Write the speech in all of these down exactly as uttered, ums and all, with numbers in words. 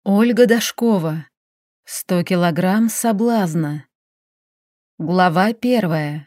Ольга Дашкова. Сто килограмм соблазна. Глава первая.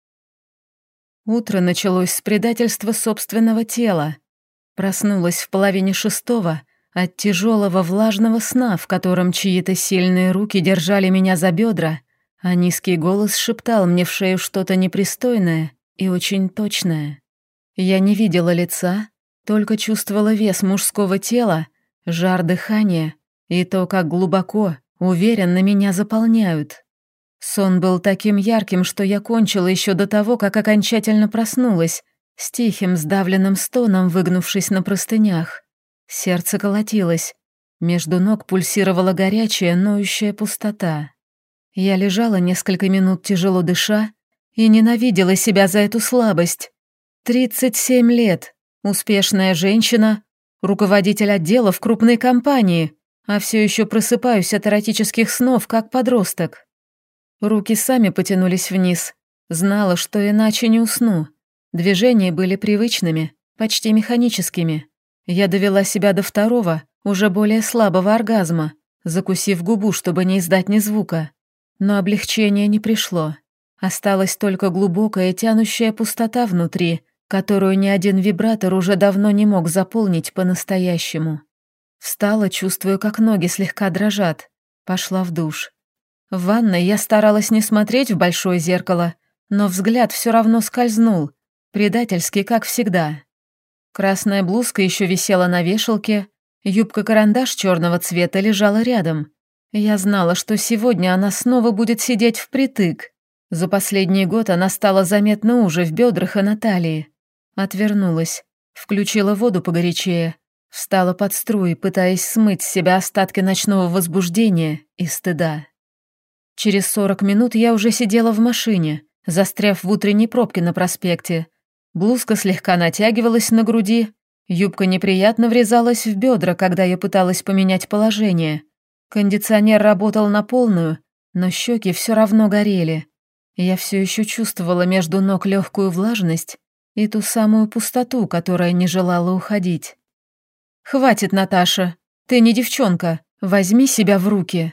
Утро началось с предательства собственного тела. Проснулась в половине шестого от тяжелого влажного сна, в котором чьи-то сильные руки держали меня за бедра, а низкий голос шептал мне в шею что-то непристойное и очень точное. Я не видела лица, только чувствовала вес мужского тела, жар дыхания и то, как глубоко, уверенно меня заполняют. Сон был таким ярким, что я кончила еще до того, как окончательно проснулась, с тихим сдавленным стоном выгнувшись на простынях. Сердце колотилось. Между ног пульсировала горячая, ноющая пустота. Я лежала несколько минут, тяжело дыша, и ненавидела себя за эту слабость. Тридцать семь лет, успешная женщина, руководитель отдела в крупной компании, а все еще просыпаюсь от эротических снов, как подросток. Руки сами потянулись вниз. Знала, что иначе не усну. Движения были привычными, почти механическими. Я довела себя до второго, уже более слабого оргазма, закусив губу, чтобы не издать ни звука. Но облегчение не пришло. Осталась только глубокая тянущая пустота внутри, которую ни один вибратор уже давно не мог заполнить по-настоящему. Встала, чувствуя, как ноги слегка дрожат. Пошла в душ. В ванной я старалась не смотреть в большое зеркало, но взгляд все равно скользнул, предательски, как всегда. Красная блузка еще висела на вешалке, юбка-карандаш черного цвета лежала рядом. Я знала, что сегодня она снова будет сидеть впритык. За последний год она стала заметно уже в бедрах и на талии. Отвернулась, включила воду погорячее, встала под струи, пытаясь смыть с себя остатки ночного возбуждения и стыда. Через сорок минут я уже сидела в машине, застряв в утренней пробке на проспекте. Блузка слегка натягивалась на груди, юбка неприятно врезалась в бедра, когда я пыталась поменять положение. Кондиционер работал на полную, но щеки все равно горели. Я все еще чувствовала между ног легкую влажность и ту самую пустоту, которая не желала уходить. «Хватит, Наташа, ты не девчонка, возьми себя в руки».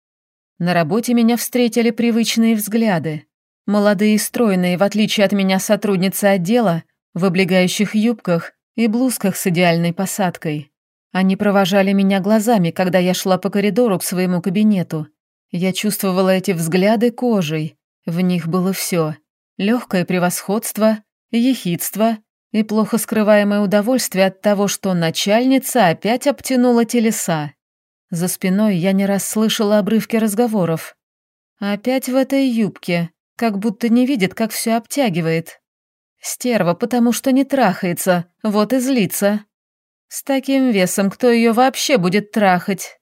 На работе меня встретили привычные взгляды. Молодые и стройные, в отличие от меня, сотрудницы отдела, в облегающих юбках и блузках с идеальной посадкой. Они провожали меня глазами, когда я шла по коридору к своему кабинету. Я чувствовала эти взгляды кожей. В них было все: легкое превосходство, ехидство и плохо скрываемое удовольствие от того, что начальница опять обтянула телеса. За спиной я не раз слышала обрывки разговоров. Опять в этой юбке, как будто не видит, как все обтягивает. Стерва, потому что не трахается, вот и злится. С таким весом кто ее вообще будет трахать?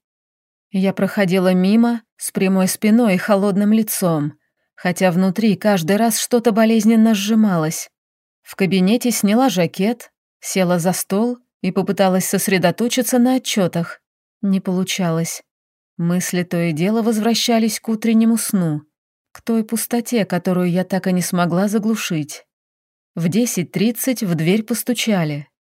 Я проходила мимо, с прямой спиной и холодным лицом, хотя внутри каждый раз что-то болезненно сжималось. В кабинете сняла жакет, села за стол и попыталась сосредоточиться на отчетах. Не получалось. Мысли то и дело возвращались к утреннему сну, к той пустоте, которую я так и не смогла заглушить. В десять тридцать в дверь постучали.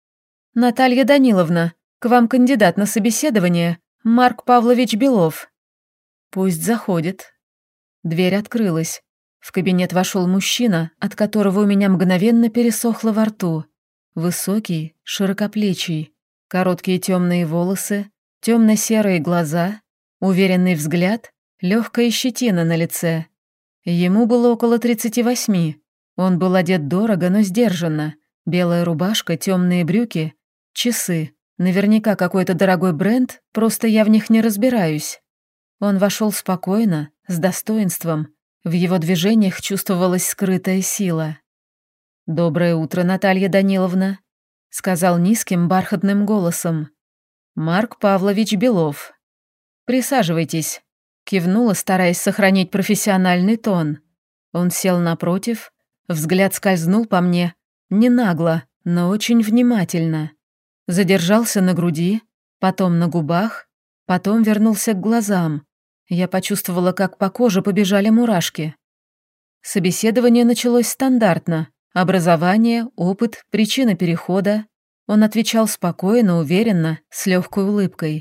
«Наталья Даниловна, к вам кандидат на собеседование, Марк Павлович Белов». «Пусть заходит». Дверь открылась. В кабинет вошел мужчина, от которого у меня мгновенно пересохло во рту. Высокий, широкоплечий, короткие темные волосы, темно-серые глаза, уверенный взгляд, легкая щетина на лице. Ему было около тридцати восьми. Он был одет дорого, но сдержанно. Белая рубашка, темные брюки, часы. Наверняка какой-то дорогой бренд, просто я в них не разбираюсь. Он вошел спокойно, с достоинством. В его движениях чувствовалась скрытая сила. «Доброе утро, Наталья Даниловна», — сказал низким бархатным голосом. «Марк Павлович Белов». «Присаживайтесь», — кивнула, стараясь сохранить профессиональный тон. Он сел напротив, взгляд скользнул по мне, не нагло, но очень внимательно. Задержался на груди, потом на губах, потом вернулся к глазам. Я почувствовала, как по коже побежали мурашки. Собеседование началось стандартно. Образование, опыт, причина перехода. Он отвечал спокойно, уверенно, с легкой улыбкой.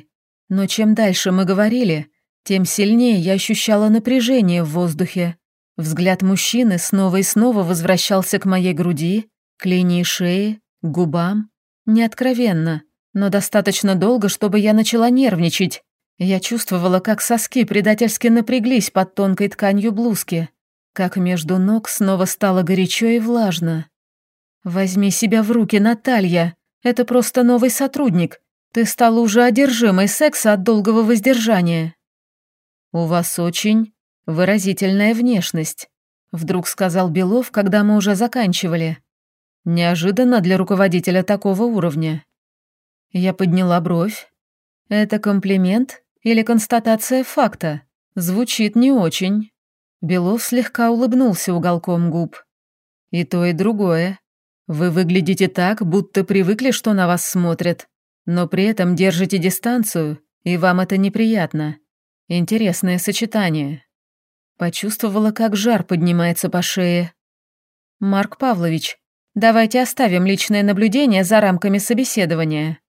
Но чем дальше мы говорили, тем сильнее я ощущала напряжение в воздухе. Взгляд мужчины снова и снова возвращался к моей груди, к линии шеи, к губам. Не откровенно, но достаточно долго, чтобы я начала нервничать. Я чувствовала, как соски предательски напряглись под тонкой тканью блузки, как между ног снова стало горячо и влажно. «Возьми себя в руки, Наталья. Это просто новый сотрудник. Ты стала уже одержимой секса от долгого воздержания». «У вас очень выразительная внешность», — вдруг сказал Белов, когда мы уже заканчивали. «Неожиданно для руководителя такого уровня». Я подняла бровь. «Это комплимент или констатация факта? Звучит не очень». Белов слегка улыбнулся уголком губ. «И то, и другое. Вы выглядите так, будто привыкли, что на вас смотрят, но при этом держите дистанцию, и вам это неприятно. Интересное сочетание». Почувствовала, как жар поднимается по шее. «Марк Павлович, давайте оставим личное наблюдение за рамками собеседования».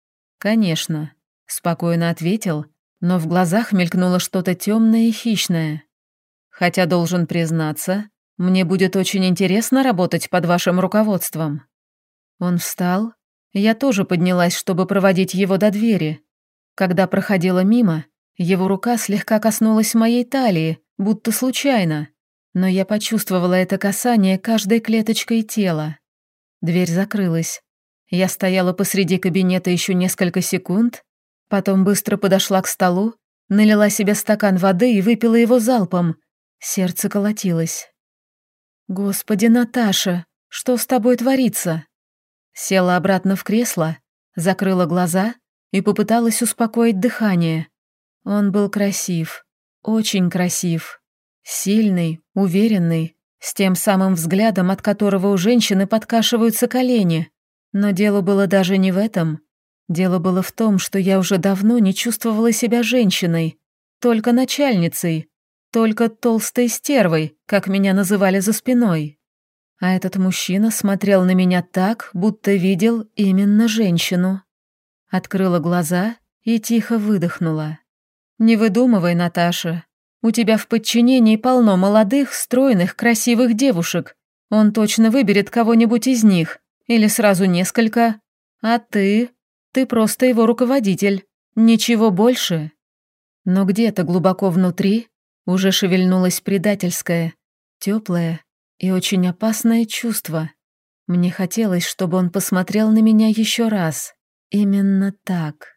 «Конечно», — спокойно ответил, но в глазах мелькнуло что-то темное и хищное. «Хотя, должен признаться, мне будет очень интересно работать под вашим руководством». Он встал. Я тоже поднялась, чтобы проводить его до двери. Когда проходила мимо, его рука слегка коснулась моей талии, будто случайно, но я почувствовала это касание каждой клеточкой тела. Дверь закрылась. Я стояла посреди кабинета еще несколько секунд, потом быстро подошла к столу, налила себе стакан воды и выпила его залпом. Сердце колотилось. «Господи, Наташа, что с тобой творится?» Села обратно в кресло, закрыла глаза и попыталась успокоить дыхание. Он был красив, очень красив, сильный, уверенный, с тем самым взглядом, от которого у женщины подкашиваются колени. Но дело было даже не в этом. Дело было в том, что я уже давно не чувствовала себя женщиной, только начальницей, только толстой стервой, как меня называли за спиной. А этот мужчина смотрел на меня так, будто видел именно женщину. Открыла глаза и тихо выдохнула. «Не выдумывай, Наташа. У тебя в подчинении полно молодых, стройных, красивых девушек. Он точно выберет кого-нибудь из них, или сразу несколько. А ты? Ты просто его руководитель. Ничего больше». Но где-то глубоко внутри уже шевельнулось предательское, теплое и очень опасное чувство. Мне хотелось, чтобы он посмотрел на меня еще раз. Именно так.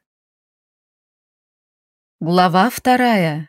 Глава вторая.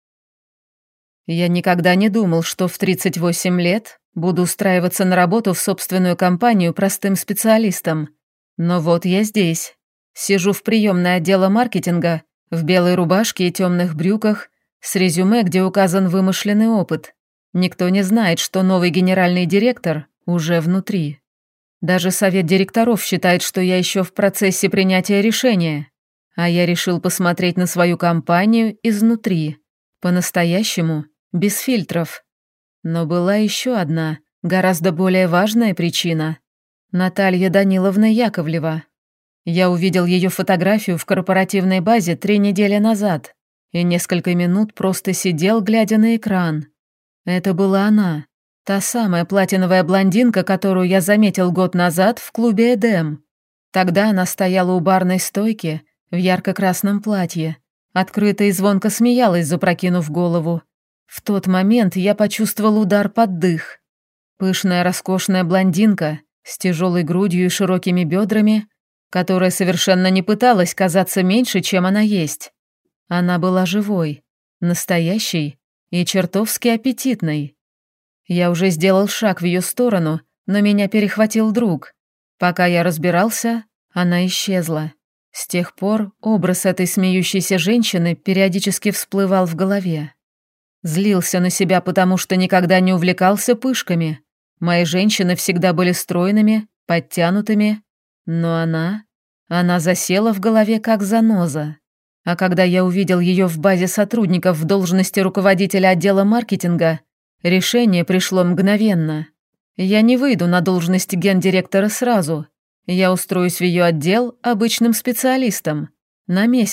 Я никогда не думал, что в тридцать восемь лет буду устраиваться на работу в собственную компанию простым специалистом. Но вот я здесь. Сижу в приемной отдела маркетинга, в белой рубашке и темных брюках, с резюме, где указан вымышленный опыт. Никто не знает, что новый генеральный директор уже внутри. Даже совет директоров считает, что я еще в процессе принятия решения. А я решил посмотреть на свою компанию изнутри, по-настоящему, без фильтров. Но была еще одна, гораздо более важная причина. Наталья Даниловна Яковлева. Я увидел ее фотографию в корпоративной базе три недели назад и несколько минут просто сидел, глядя на экран. Это была она, та самая платиновая блондинка, которую я заметил год назад в клубе «Эдем». Тогда она стояла у барной стойки в ярко-красном платье, открыто и звонко смеялась, запрокинув голову. В тот момент я почувствовал удар под дых. Пышная роскошная блондинка с тяжелой грудью и широкими бедрами, которая совершенно не пыталась казаться меньше, чем она есть. Она была живой, настоящей и чертовски аппетитной. Я уже сделал шаг в ее сторону, но меня перехватил друг. Пока я разбирался, она исчезла. С тех пор образ этой смеющейся женщины периодически всплывал в голове. Злился на себя, потому что никогда не увлекался пышками. Мои женщины всегда были стройными, подтянутыми, но она... Она засела в голове как заноза. А когда я увидел ее в базе сотрудников в должности руководителя отдела маркетинга, решение пришло мгновенно. Я не выйду на должность гендиректора сразу. Я устроюсь в ее отдел обычным специалистом. На месяц,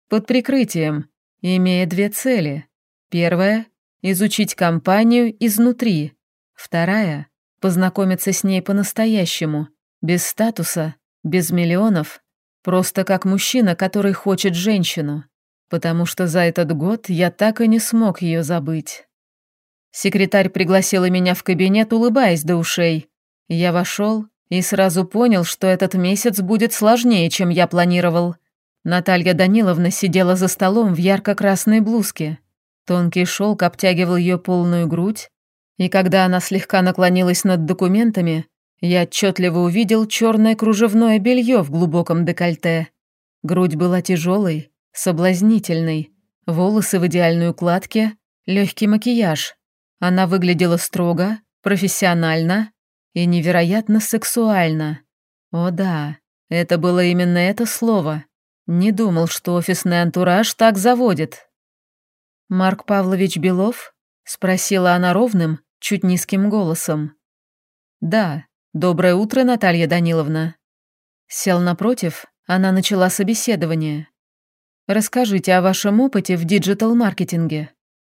под прикрытием, имея две цели. Первая – изучить компанию изнутри. Вторая – познакомиться с ней по-настоящему, без статуса, без миллионов, просто как мужчина, который хочет женщину, потому что за этот год я так и не смог ее забыть. Секретарь пригласила меня в кабинет, улыбаясь до ушей. Я вошел и сразу понял, что этот месяц будет сложнее, чем я планировал. Наталья Даниловна сидела за столом в ярко-красной блузке. Тонкий шелк обтягивал ее полную грудь, и когда она слегка наклонилась над документами, я отчетливо увидел черное кружевное белье в глубоком декольте. Грудь была тяжелой, соблазнительной, волосы в идеальной укладке, легкий макияж. Она выглядела строго, профессионально и невероятно сексуально. О да, это было именно это слово. Не думал, что офисный антураж так заводит. «Марк Павлович Белов?» — спросила она ровным, чуть низким голосом. «Да, доброе утро, Наталья Даниловна». Сел напротив, она начала собеседование. «Расскажите о вашем опыте в диджитал-маркетинге».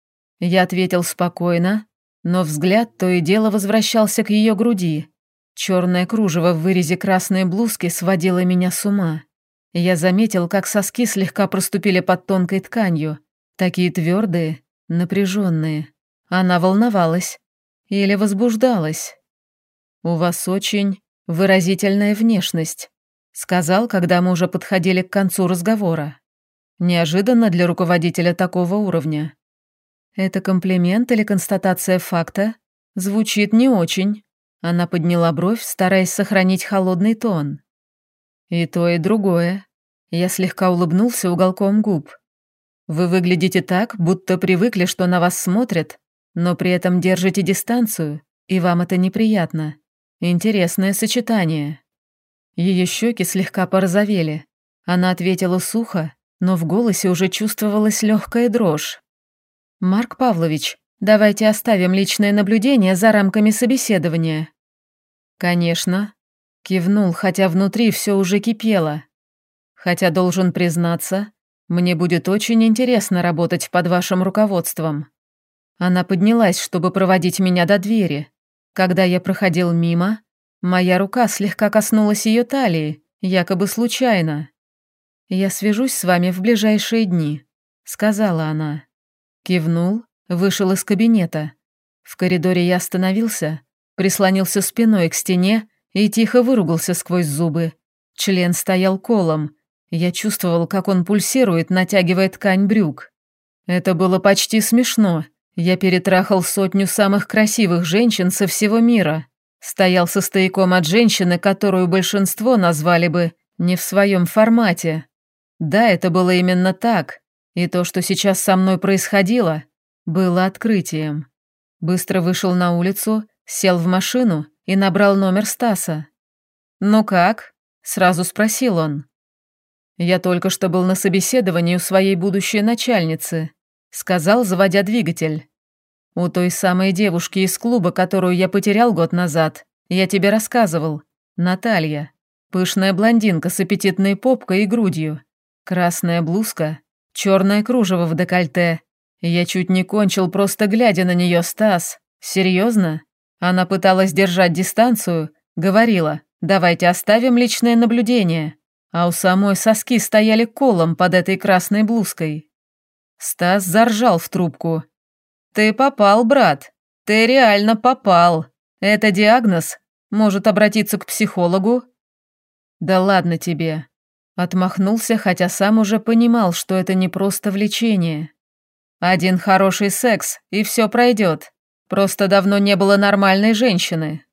Я ответил спокойно, но взгляд то и дело возвращался к ее груди. Черное кружево в вырезе красной блузки сводило меня с ума. Я заметил, как соски слегка проступили под тонкой тканью, такие твердые, напряженные. Она волновалась или возбуждалась. «У вас очень выразительная внешность», — сказал, когда мы уже подходили к концу разговора. Неожиданно для руководителя такого уровня. «Это комплимент или констатация факта? Звучит не очень». Она подняла бровь, стараясь сохранить холодный тон. «И то, и другое». Я слегка улыбнулся уголком губ. «Вы выглядите так, будто привыкли, что на вас смотрят, но при этом держите дистанцию, и вам это неприятно. Интересное сочетание». Ее щеки слегка порозовели. Она ответила сухо, но в голосе уже чувствовалась легкая дрожь. «Марк Павлович, давайте оставим личное наблюдение за рамками собеседования». «Конечно», — кивнул, хотя внутри все уже кипело. «Хотя должен признаться, мне будет очень интересно работать под вашим руководством». Она поднялась, чтобы проводить меня до двери. Когда я проходил мимо, моя рука слегка коснулась ее талии, якобы случайно. «Я свяжусь с вами в ближайшие дни», — сказала она. Кивнул, вышел из кабинета. В коридоре я остановился, прислонился спиной к стене и тихо выругался сквозь зубы. Член стоял колом. Я чувствовал, как он пульсирует, натягивая ткань брюк. Это было почти смешно. Я перетрахал сотню самых красивых женщин со всего мира. Стоял со стояком от женщины, которую большинство назвали бы не в своем формате. Да, это было именно так. И то, что сейчас со мной происходило, было открытием. Быстро вышел на улицу, сел в машину и набрал номер Стаса. «Ну как?» — сразу спросил он. «Я только что был на собеседовании у своей будущей начальницы», — сказал, заводя двигатель. «У той самой девушки из клуба, которую я потерял год назад, я тебе рассказывал. Наталья. Пышная блондинка с аппетитной попкой и грудью. Красная блузка. Черное кружево в декольте. Я чуть не кончил, просто глядя на нее, Стас. Серьезно? Она пыталась держать дистанцию, говорила, давайте оставим личное наблюдение, а у самой соски стояли колом под этой красной блузкой. Стас заржал в трубку. «Ты попал, брат. Ты реально попал. Это диагноз. Может обратиться к психологу?» «Да ладно тебе». Отмахнулся, хотя сам уже понимал, что это не просто влечение. Один хороший секс, и все пройдет. Просто давно не было нормальной женщины.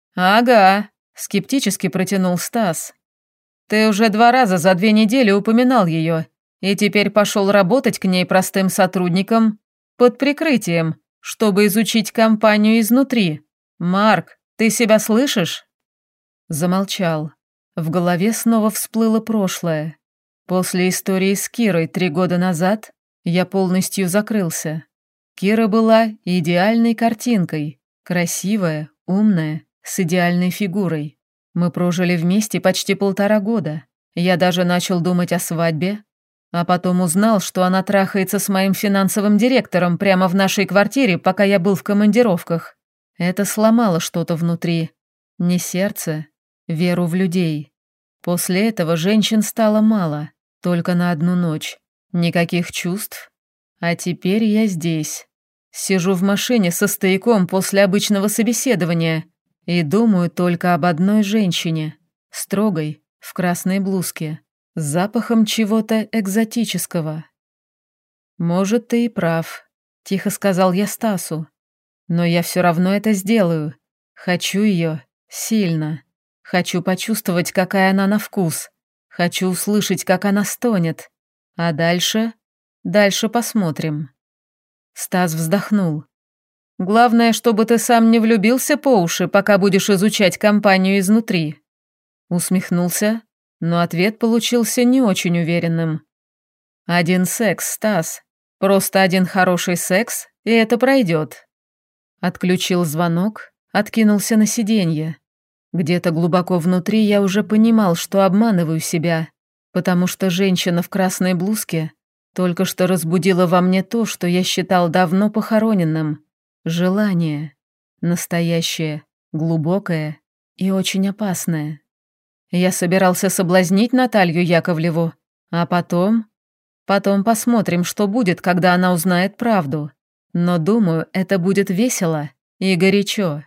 «Ага», — скептически протянул Стас. «Ты уже два раза за две недели упоминал ее, и теперь пошел работать к ней простым сотрудником под прикрытием, чтобы изучить компанию изнутри. Марк, ты себя слышишь?» Замолчал. В голове снова всплыло прошлое. После истории с Кирой три года назад я полностью закрылся. Кира была идеальной картинкой, красивая, умная, с идеальной фигурой. Мы прожили вместе почти полтора года. Я даже начал думать о свадьбе. А потом узнал, что она трахается с моим финансовым директором прямо в нашей квартире, пока я был в командировках. Это сломало что-то внутри. Не сердце, веру в людей. После этого женщин стало мало, только на одну ночь. Никаких чувств. А теперь я здесь. Сижу в машине со стояком после обычного собеседования и думаю только об одной женщине, строгой, в красной блузке, с запахом чего-то экзотического. «Может, ты и прав», — тихо сказал я Стасу. «Но я все равно это сделаю. Хочу ее сильно. Хочу почувствовать, какая она на вкус. Хочу услышать, как она стонет. А дальше? Дальше посмотрим». Стас вздохнул. «Главное, чтобы ты сам не влюбился по уши, пока будешь изучать компанию изнутри». Усмехнулся, но ответ получился не очень уверенным. «Один секс, Стас. Просто один хороший секс, и это пройдет». Отключил звонок, откинулся на сиденье. Где-то глубоко внутри я уже понимал, что обманываю себя, потому что женщина в красной блузке только что разбудила во мне то, что я считал давно похороненным. Желание. Настоящее, глубокое и очень опасное. Я собирался соблазнить Наталью Яковлеву, а потом... Потом посмотрим, что будет, когда она узнает правду. Но думаю, это будет весело и горячо.